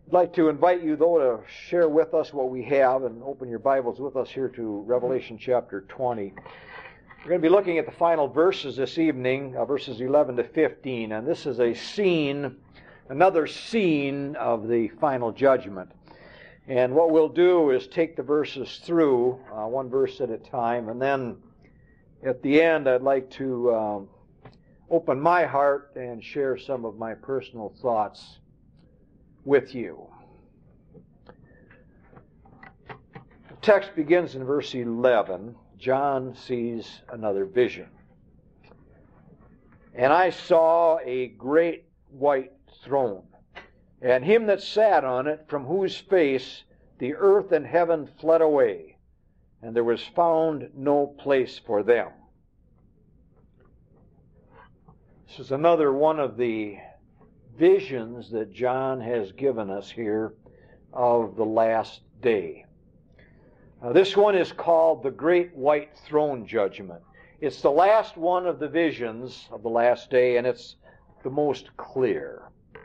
I'd like to invite you, though, to share with us what we have and open your Bibles with us here to Revelation chapter 20. We're going to be looking at the final verses this evening, verses 11 to 15, and this is a scene, another scene of the final judgment. And what we'll do is take the verses through, one verse at a time, and then at the end I'd like to open my heart and share some of my personal thoughts with you. The text begins in verse 11. John sees another vision. And I saw a great white throne, and him that sat on it, from whose face the earth and heaven fled away, and there was found no place for them. This is another one of the visions that John has given us here of the last day. This one is called the Great White Throne Judgment. It's the last one of the visions of the last day, and it's the most clear.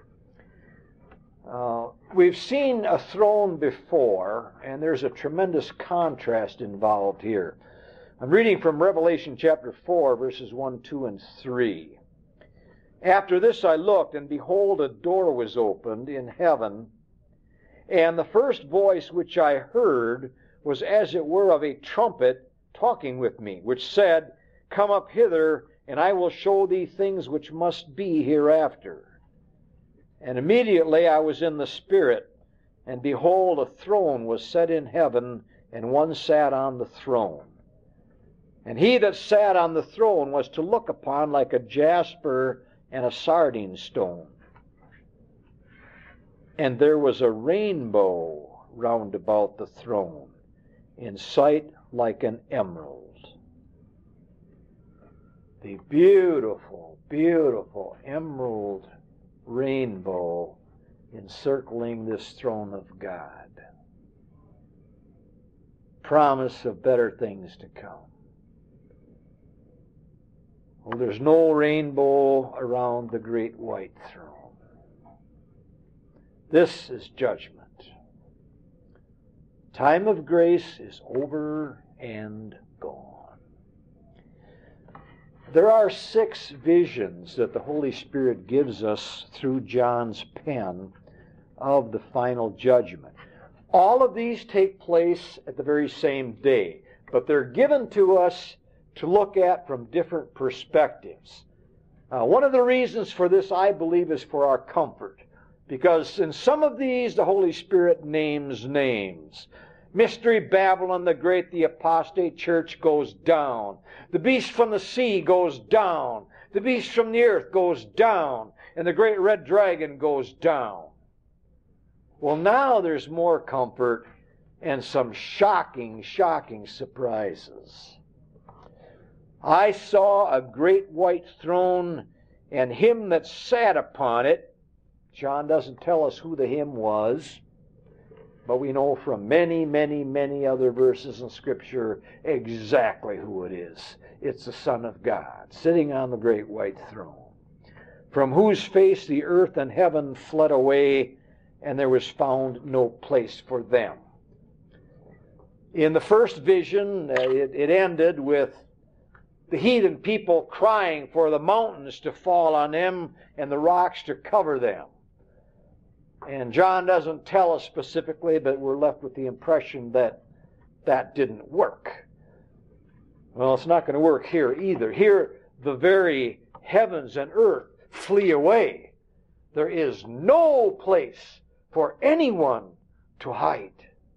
We've seen a throne before, and there's a tremendous contrast involved here. I'm reading from Revelation chapter 4, verses 1, 2, and 3. After this I looked, and behold, a door was opened in heaven, and the first voice which I heard was as it were of a trumpet talking with me, which said, Come up hither, and I will show thee things which must be hereafter. And immediately I was in the Spirit, and behold, a throne was set in heaven, and one sat on the throne. And he that sat on the throne was to look upon like a jasper and a sardine stone. And there was a rainbow round about the throne, in sight like an emerald. The beautiful, beautiful emerald rainbow encircling this throne of God. Promise of better things to come. Well, there's no rainbow around the great white throne. This is judgment. Time of grace is over and gone. There are 6 visions that the Holy Spirit gives us through John's pen of the final judgment. All of these take place at the very same day, but they're given to us to look at from different perspectives. One of the reasons for this, I believe, is for our comfort, because in some of these the Holy Spirit names names. Mystery Babylon the Great, the apostate church, goes down. The beast from the sea goes down. The beast from the earth goes down. And the great red dragon goes down. Well, now there's more comfort and some shocking, shocking surprises. I saw a great white throne, and him that sat upon it. John doesn't tell us who the him was, but we know from many, many, many other verses in Scripture exactly who it is. It's the Son of God, sitting on the great white throne, from whose face the earth and heaven fled away, and there was found no place for them. In the first vision, it ended with the heathen people crying for the mountains to fall on them and the rocks to cover them. And John doesn't tell us specifically, but we're left with the impression that that didn't work. Well, it's not going to work here either. Here, the very heavens and earth flee away. There is no place for anyone to hide.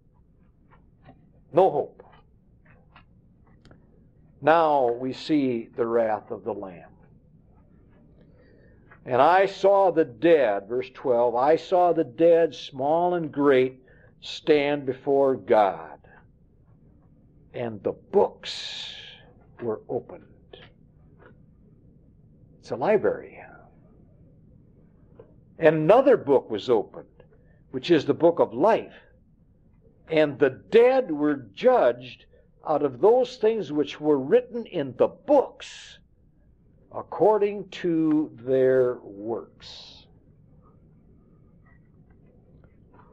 No hope. Now we see the wrath of the Lamb. And I saw the dead, verse 12, I saw the dead, small and great, stand before God. And the books were opened. It's a library. And another book was opened, which is the book of life. And the dead were judged out of those things which were written in the books according to their works.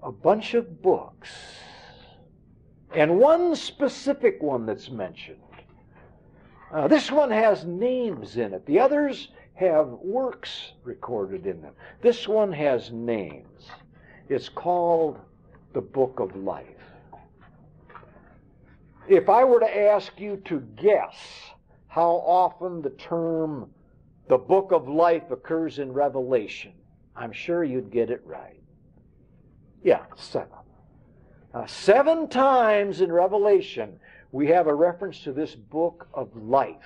a bunch of books, and one specific one that's mentioned. This one has names in it. The others have works recorded in them. This one has names. It's called the Book of Life. If I were to ask you to guess how often the term the Book of Life occurs in Revelation, I'm sure you'd get it right. Yeah, 7. 7 times in Revelation we have a reference to this Book of Life.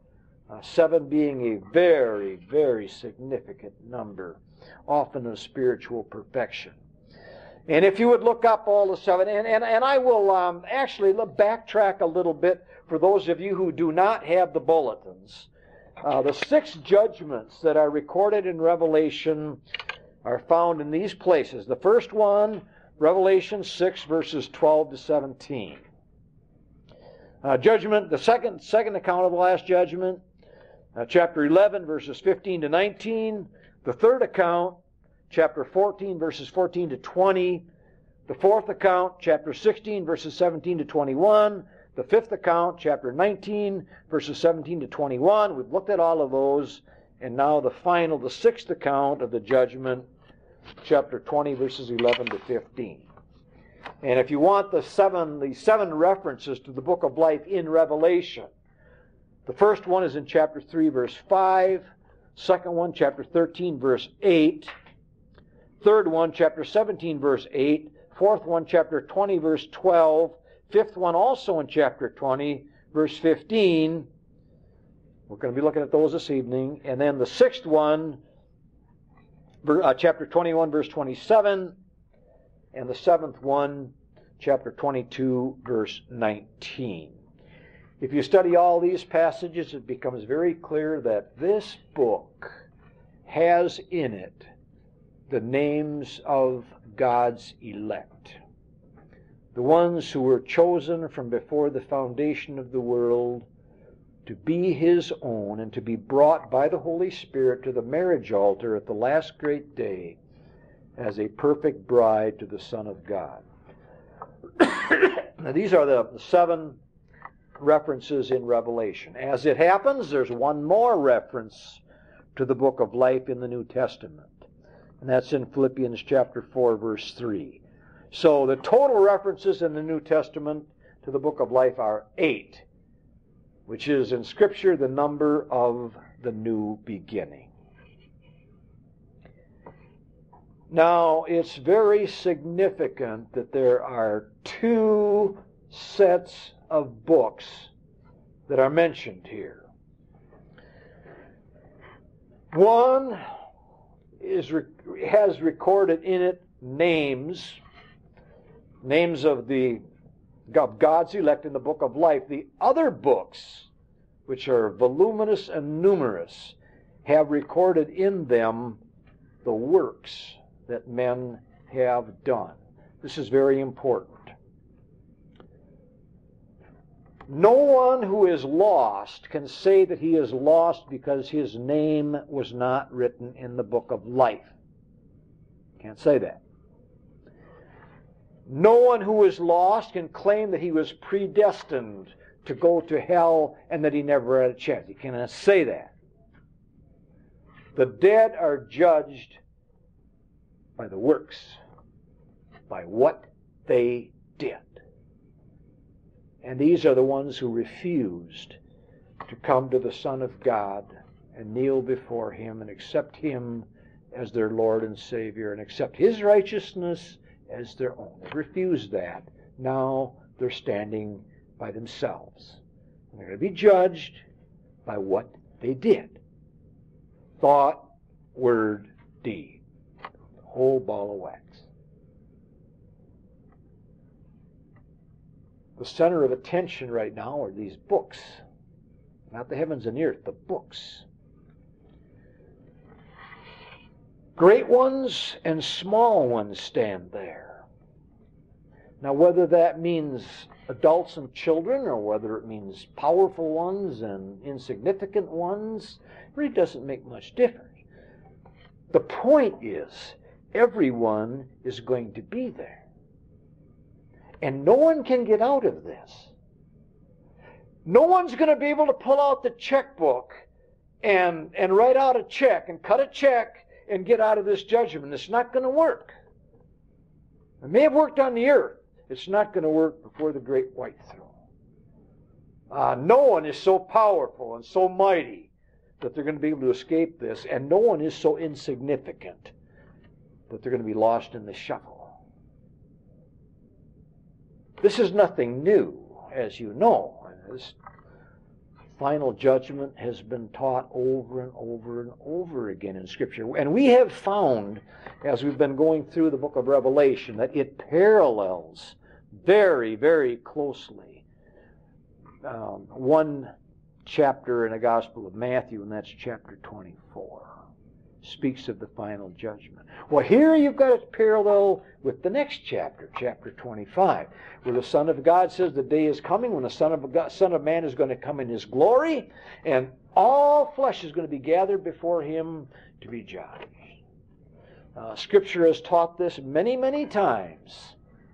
7 being a very, very significant number, often of spiritual perfection. And if you would look up all the 7, and I will actually backtrack a little bit for those of you who do not have the bulletins. The 6 judgments that are recorded in Revelation are found in these places. The first one, Revelation 6, verses 12 to 17. Judgment, the second account of the last judgment, chapter 11, verses 15 to 19. The third account, chapter 14, verses 14 to 20. The fourth account, chapter 16, verses 17 to 21. The fifth account, chapter 19, verses 17 to 21. We've looked at all of those. And now the final, the 6th account of the judgment, chapter 20, verses 11 to 15. And if you want the 7 references to the Book of Life in Revelation, the first one is in chapter 3, verse 5. Second one, chapter 13, verse 8. Third one, chapter 17, verse 8. Fourth one, chapter 20, verse 12. Fifth one, also in chapter 20, verse 15. We're going to be looking at those this evening. And then the 6th one, chapter 21, verse 27. And the 7th one, chapter 22, verse 19. If you study all these passages, it becomes very clear that this book has in it the names of God's elect. The ones who were chosen from before the foundation of the world to be His own and to be brought by the Holy Spirit to the marriage altar at the last great day as a perfect bride to the Son of God. Now, these are the 7 references in Revelation. As it happens, there's one more reference to the Book of Life in the New Testament, and that's in Philippians chapter 4, verse 3. So the total references in the New Testament to the Book of Life are 8, which is in Scripture the number of the new beginning. Now, it's very significant that there are 2 sets of books that are mentioned here. One has recorded in it names of God's elect in the Book of Life. The other books, which are voluminous and numerous, have recorded in them the works that men have done. This is very important. No one who is lost can say that he is lost because his name was not written in the Book of Life. Can't say that. No one who is lost can claim that he was predestined to go to hell and that he never had a chance. He cannot say that. The dead are judged by the works, by what they did. And these are the ones who refused to come to the Son of God and kneel before Him and accept Him as their Lord and Savior and accept His righteousness as their own. They refused that. Now they're standing by themselves. And they're going to be judged by what they did. Thought, word, deed. The whole ball of wax. The center of attention right now are these books. Not the heavens and the earth, the books. Great ones and small ones stand there. Now, whether that means adults and children, or whether it means powerful ones and insignificant ones, really doesn't make much difference. The point is, Everyone is going to be there. And no one can get out of this. No one's going to be able to pull out the checkbook and write out a check and cut a check and get out of this judgment. It's not going to work. It may have worked on the earth. It's not going to work before the great white throne. No one is so powerful and so mighty that they're going to be able to escape this, and no one is so insignificant that they're going to be lost in the shuffle. This is nothing new, as you know. This final judgment has been taught over and over and over again in Scripture. And we have found, as we've been going through the book of Revelation, that it parallels very, very closely one chapter in the Gospel of Matthew, and that's chapter 24. Speaks of the final judgment. Well, here you've got a parallel with the next chapter, chapter 25, where the Son of God says the day is coming when the Son of Man is going to come in His glory, and all flesh is going to be gathered before Him to be judged. Scripture has taught this many, many times.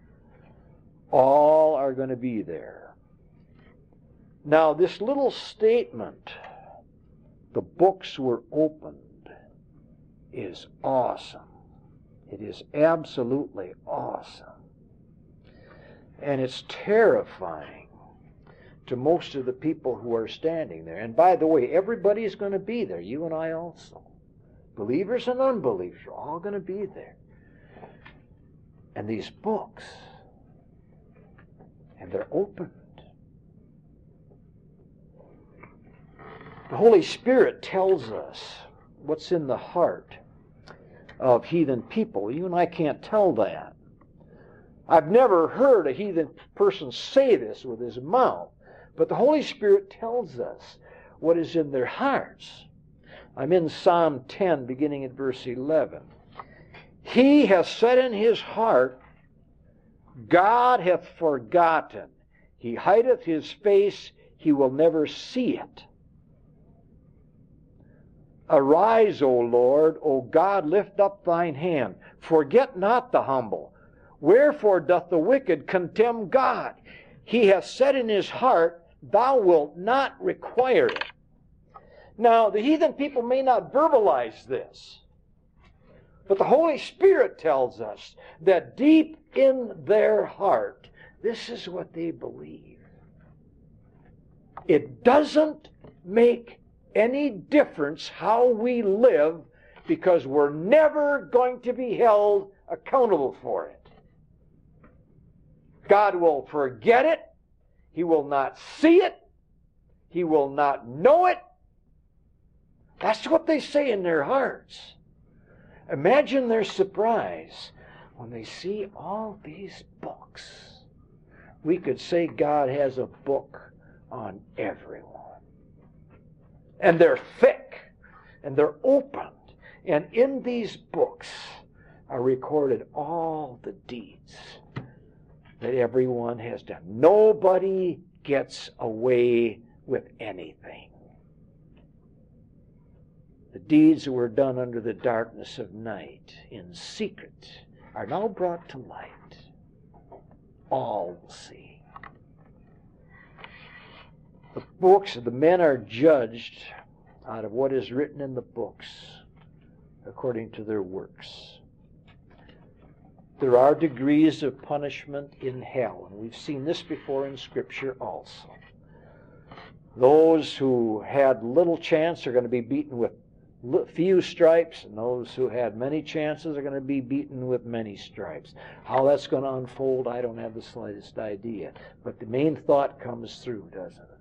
All are going to be there. Now, this little statement, the books were opened, is awesome. It is absolutely awesome. And it's terrifying to most of the people who are standing there. And by the way, everybody's going to be there, you and I also. Believers and unbelievers are all going to be there. And these books, and they're opened. The Holy Spirit tells us what's in the heart of heathen people. You and I can't tell that. I've never heard a heathen person say this with his mouth, but the Holy Spirit tells us what is in their hearts. I'm in Psalm 10, beginning at verse 11. He hath said in his heart, God hath forgotten. He hideth his face, he will never see it. Arise, O Lord, O God, lift up thine hand. Forget not the humble. Wherefore doth the wicked contemn God? He hath said in his heart, thou wilt not require it. Now, the heathen people may not verbalize this, but the Holy Spirit tells us that deep in their heart, this is what they believe. It doesn't make any difference how we live, because we're never going to be held accountable for it. God will forget it. He will not see it. He will not know it. That's what they say in their hearts. Imagine their surprise when they see all these books. We could say God has a book on everyone. And they're thick, and they're opened. And in these books are recorded all the deeds that everyone has done. Nobody gets away with anything. The deeds that were done under the darkness of night, in secret, are now brought to light. All will see. The books, the men are judged out of what is written in the books according to their works. There are degrees of punishment in hell, and we've seen this before in Scripture also. Those who had little chance are going to be beaten with few stripes, and those who had many chances are going to be beaten with many stripes. How that's going to unfold, I don't have the slightest idea. But the main thought comes through, doesn't it?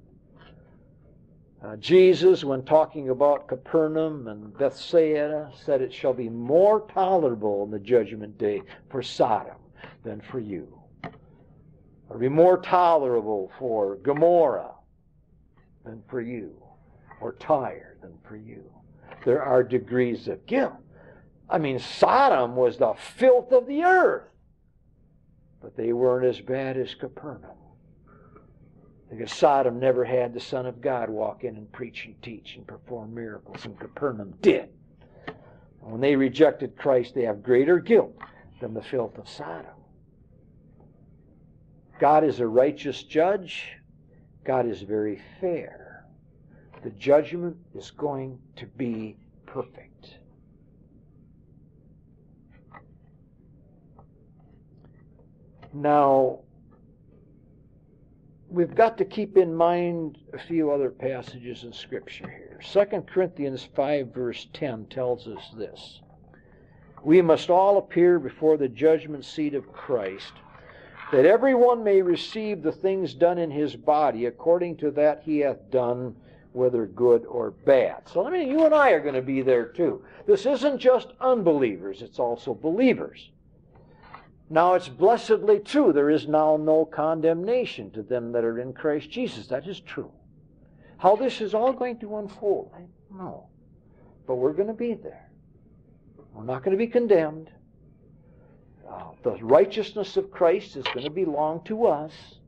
Jesus, when talking about Capernaum and Bethsaida, said it shall be more tolerable in the judgment day for Sodom than for you. It'll be more tolerable for Gomorrah than for you, or Tyre than for you. There are degrees of guilt. I mean, Sodom was the filth of the earth, but they weren't as bad as Capernaum. Because Sodom never had the Son of God walk in and preach and teach and perform miracles, and Capernaum did. When they rejected Christ, they have greater guilt than the filth of Sodom. God is a righteous judge. God is very fair. The judgment is going to be perfect. Now, we've got to keep in mind a few other passages in Scripture here. 2 Corinthians 5 verse 10 tells us this. We must all appear before the judgment seat of Christ, that everyone may receive the things done in his body according to that he hath done, whether good or bad. So you and I are going to be there too. This isn't just unbelievers, it's also believers. Now it's blessedly true, there is now no condemnation to them that are in Christ Jesus. That is true. How this is all going to unfold, I don't know. But we're going to be there. We're not going to be condemned. The righteousness of Christ is going to belong to us.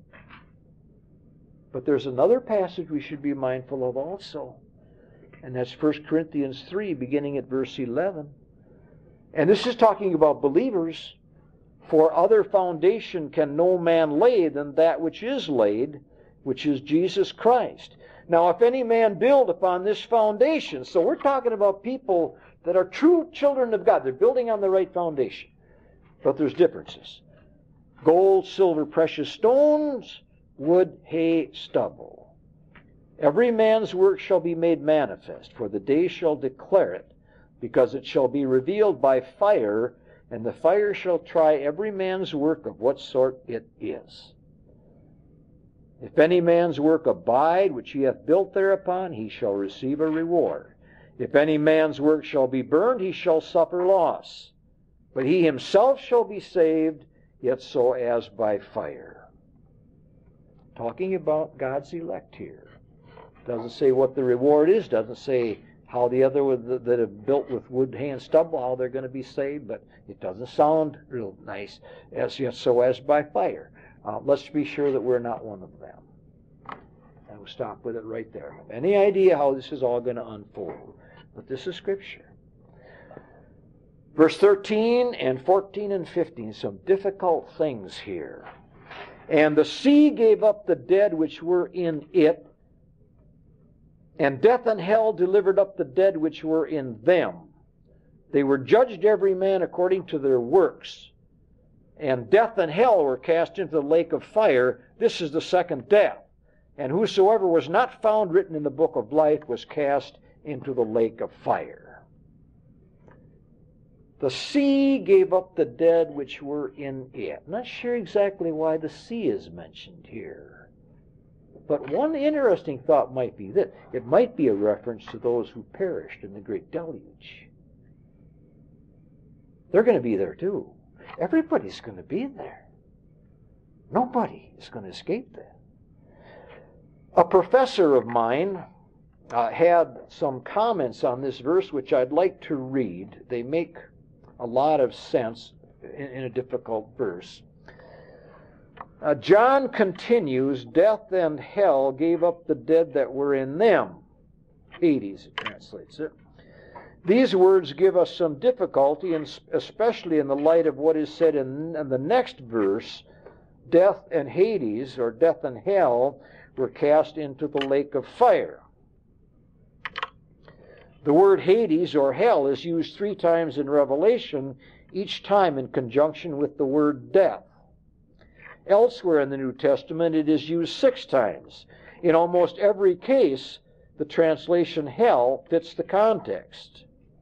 But there's another passage we should be mindful of also. And that's 1 Corinthians 3, beginning at verse 11. And this is talking about believers. For other foundation can no man lay than that which is laid, which is Jesus Christ. Now, if any man build upon this foundation, so we're talking about people that are true children of God. They're building on the right foundation. But there's differences. Gold, silver, precious stones, wood, hay, stubble. Every man's work shall be made manifest, for the day shall declare it, because it shall be revealed by fire, and the fire shall try every man's work of what sort it is. If any man's work abide, which he hath built thereupon, he shall receive a reward. If any man's work shall be burned, he shall suffer loss. But he himself shall be saved, yet so as by fire. Talking about God's elect here. Doesn't say what the reward is, doesn't say how the other that have built with wood, hay, and stubble, how they're going to be saved, but it doesn't sound real nice, as yet so as by fire. Let's be sure that we're not one of them. And we'll stop with it right there. Any idea how this is all going to unfold? But this is Scripture. Verse 13 and 14 and 15, some difficult things here. And the sea gave up the dead which were in it, and death and hell delivered up the dead which were in them. They were judged every man according to their works. And death and hell were cast into the lake of fire. This is the second death. And whosoever was not found written in the book of life was cast into the lake of fire. The sea gave up the dead which were in it. I'm not sure exactly why the sea is mentioned here. But one interesting thought might be that it might be a reference to those who perished in the great deluge. They're going to be there too. Everybody's going to be there. Nobody is going to escape that. A professor of mine had some comments on this verse which I'd like to read. They make a lot of sense in a difficult verse. John continues, death and hell gave up the dead that were in them. Hades, it translates it. These words give us some difficulty, and especially in the light of what is said in the next verse. Death and Hades, or death and hell, were cast into the lake of fire. The word Hades, or hell, is used 3 times in Revelation, each time in conjunction with the word death. Elsewhere in the New Testament, it is used 6 times. In almost every case, the translation hell fits the context.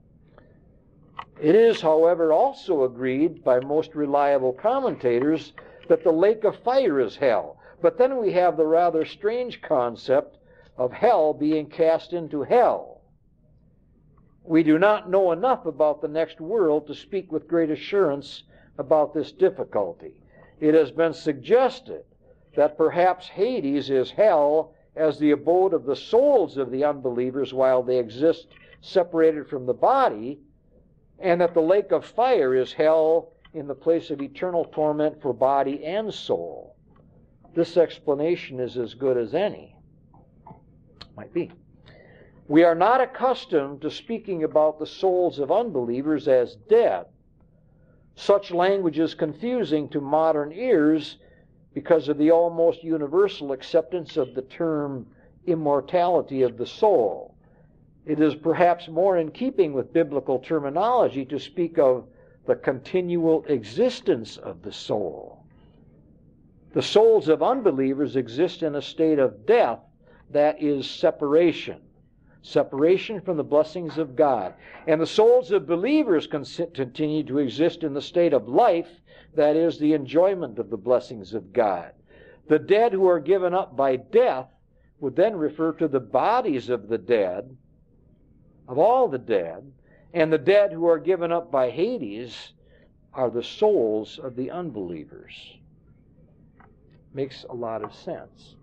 It is, however, also agreed by most reliable commentators that the lake of fire is hell. But then we have the rather strange concept of hell being cast into hell. We do not know enough about the next world to speak with great assurance about this difficulty. It has been suggested that perhaps Hades is hell as the abode of the souls of the unbelievers while they exist separated from the body, and that the lake of fire is hell in the place of eternal torment for body and soul. This explanation is as good as any. Might be. We are not accustomed to speaking about the souls of unbelievers as dead. Such language is confusing to modern ears because of the almost universal acceptance of the term immortality of the soul. It is perhaps more in keeping with biblical terminology to speak of the continual existence of the soul. The souls of unbelievers exist in a state of death, that is separation. Separation from the blessings of God. And the souls of believers continue to exist in the state of life, that is the enjoyment of the blessings of God. The dead who are given up by death would then refer to the bodies of the dead, of all the dead, and the dead who are given up by Hades are the souls of the unbelievers. Makes a lot of sense.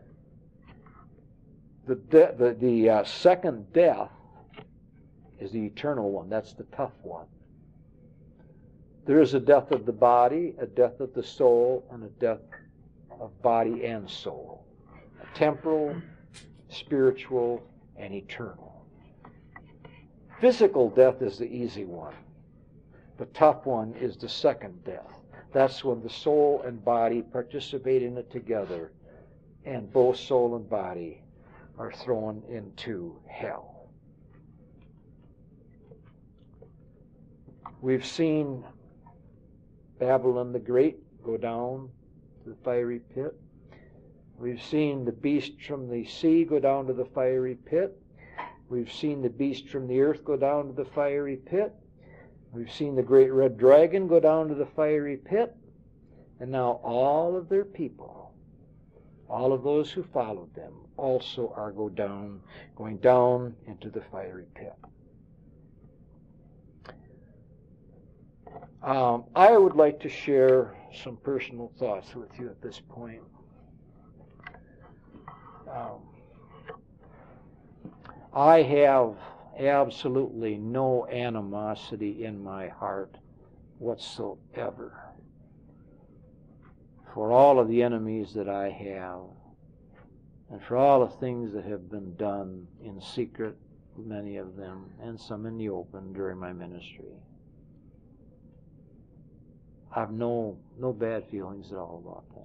The second death is the eternal one. That's the tough one. There is a death of the body, a death of the soul, and a death of body and soul. A temporal, spiritual, and eternal. Physical death is the easy one. The tough one is the second death. That's when the soul and body participate in it together, and both soul and body are thrown into hell. We've seen Babylon the Great go down to the fiery pit. We've seen the beast from the sea go down to the fiery pit. We've seen the beast from the earth go down to the fiery pit. We've seen the great red dragon go down to the fiery pit. And now all of their people, all of those who followed them, also are going down into the fiery pit. I would like to share some personal thoughts with you at this point. I have absolutely no animosity in my heart whatsoever for all of the enemies that I have, and for all the things that have been done in secret, many of them, and some in the open during my ministry. I have no bad feelings at all about that.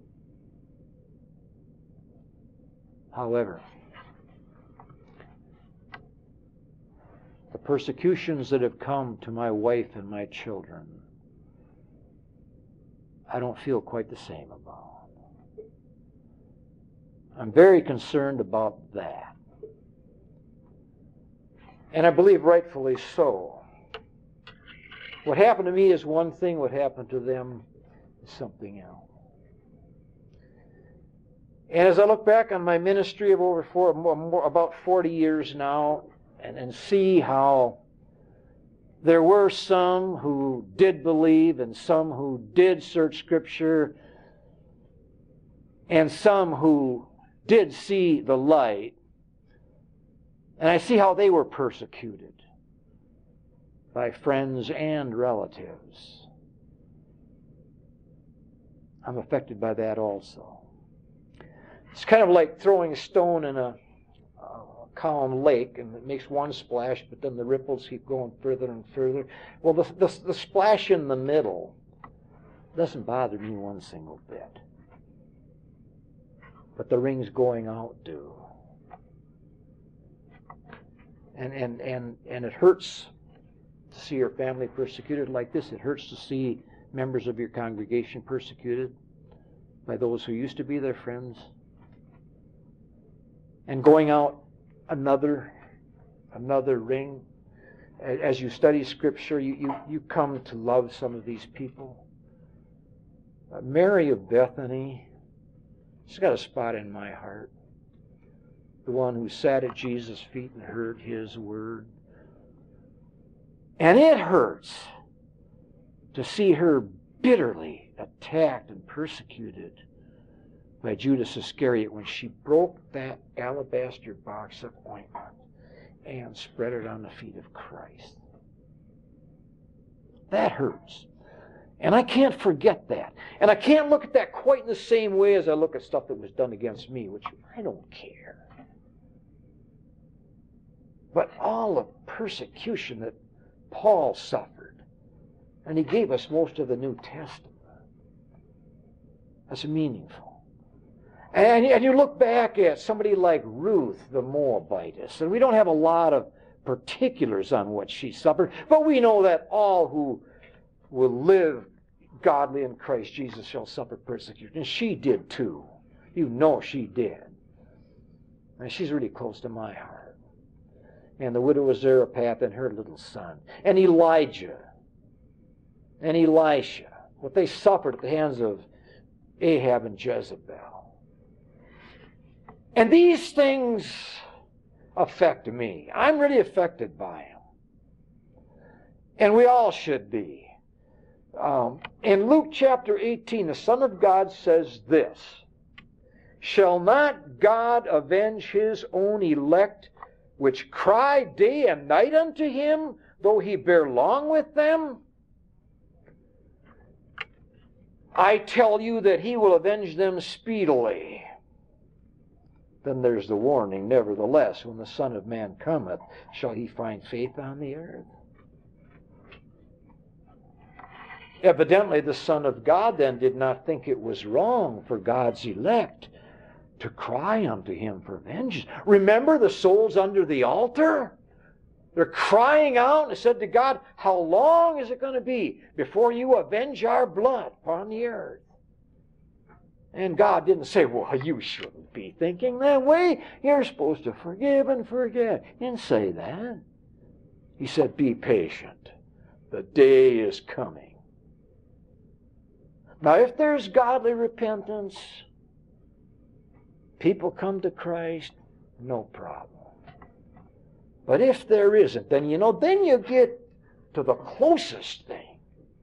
However, the persecutions that have come to my wife and my children, I don't feel quite the same about. I'm very concerned about that. And I believe rightfully so. What happened to me is one thing, what happened to them is something else. And as I look back on my ministry of about 40 years now, and see how there were some who did believe and some who did search Scripture and some who did see the light, and I see how they were persecuted by friends and relatives. I'm affected by that also. It's kind of like throwing a stone in a calm lake, and it makes one splash, but then the ripples keep going further and further. Well, the splash in the middle doesn't bother me one single bit. But the rings going out do. And it hurts to see your family persecuted like this. It hurts to see members of your congregation persecuted by those who used to be their friends. And going out another ring. As you study Scripture, you come to love some of these people. Mary of Bethany, she's got a spot in my heart. The one who sat at Jesus' feet and heard His word. And it hurts to see her bitterly attacked and persecuted by Judas Iscariot when she broke that alabaster box of ointment and spread it on the feet of Christ. That hurts. And I can't forget that. And I can't look at that quite in the same way as I look at stuff that was done against me, which I don't care. but all the persecution that Paul suffered. And he gave us most of the New Testament. That's meaningful. And you look back at somebody like Ruth the Moabitess, and we don't have a lot of particulars on what she suffered, but we know that all who will live godly in Christ Jesus shall suffer persecution. And she did too. You know she did. And she's really close to my heart. And the widow of Zarephath and her little son. And Elijah. And Elisha. What they suffered at the hands of Ahab and Jezebel. And these things affect me. I'm really affected by them. And we all should be. In Luke chapter 18, the Son of God says this, "Shall not God avenge his own elect, which cry day and night unto him, though he bear long with them? I tell you that he will avenge them speedily." Then there's the warning, "Nevertheless, when the Son of Man cometh, shall he find faith on the earth?" Evidently, the Son of God then did not think it was wrong for God's elect to cry unto him for vengeance. Remember the souls under the altar? They're crying out and said to God, "How long is it going to be before you avenge our blood upon the earth?" And God didn't say, "Well, you shouldn't be thinking that way. You're supposed to forgive and forget." He didn't say that. He said, "Be patient. The day is coming." Now, if there's godly repentance, people come to Christ, no problem. But if there isn't, then you get to the closest thing.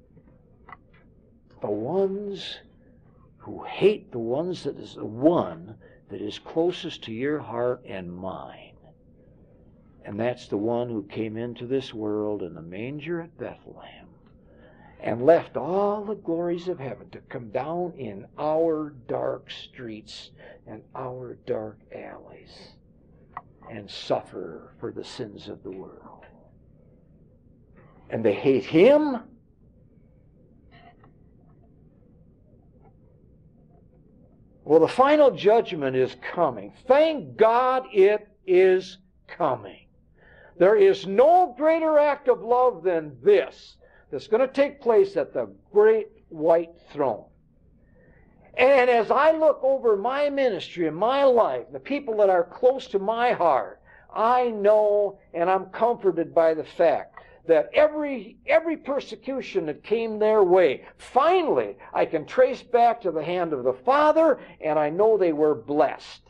The ones who hate the one that is closest to your heart and mine. And that's the one who came into this world in the manger at Bethlehem and left all the glories of heaven to come down in our dark streets and our dark alleys and suffer for the sins of the world. And they hate him. Well, the final judgment is coming. Thank God it is coming. There is no greater act of love than this that's going to take place at the great white throne. And as I look over my ministry and my life, the people that are close to my heart, I know and I'm comforted by the fact that every persecution that came their way, finally I can trace back to the hand of the Father, and I know they were blessed.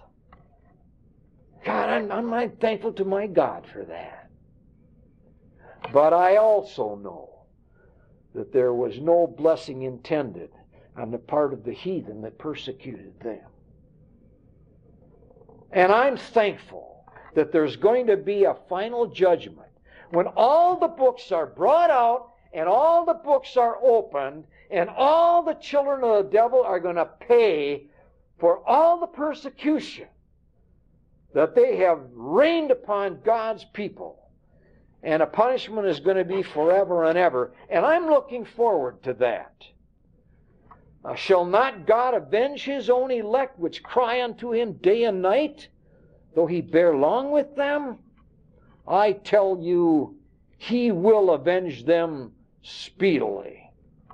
God, I'm thankful to my God for that. But I also know that there was no blessing intended on the part of the heathen that persecuted them. And I'm thankful that there's going to be a final judgment when all the books are brought out and all the books are opened and all the children of the devil are going to pay for all the persecution that they have rained upon God's people. And a punishment is going to be forever and ever. And I'm looking forward to that. Shall not God avenge his own elect, which cry unto him day and night, though he bear long with them? I tell you, he will avenge them speedily.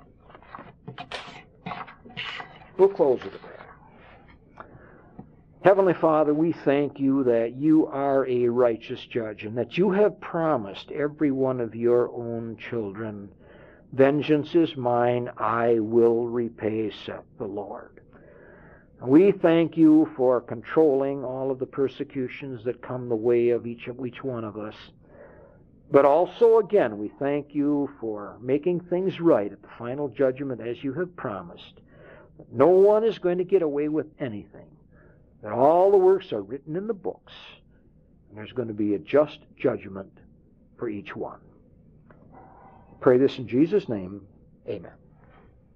We'll close with a prayer. Heavenly Father, we thank you that you are a righteous judge and that you have promised every one of your own children, "Vengeance is mine, I will repay, saith the Lord." We thank you for controlling all of the persecutions that come the way of each one of us. But also, again, we thank you for making things right at the final judgment as you have promised. No one is going to get away with anything. That all the works are written in the books, and there's going to be a just judgment for each one. Pray this in Jesus' name. Amen.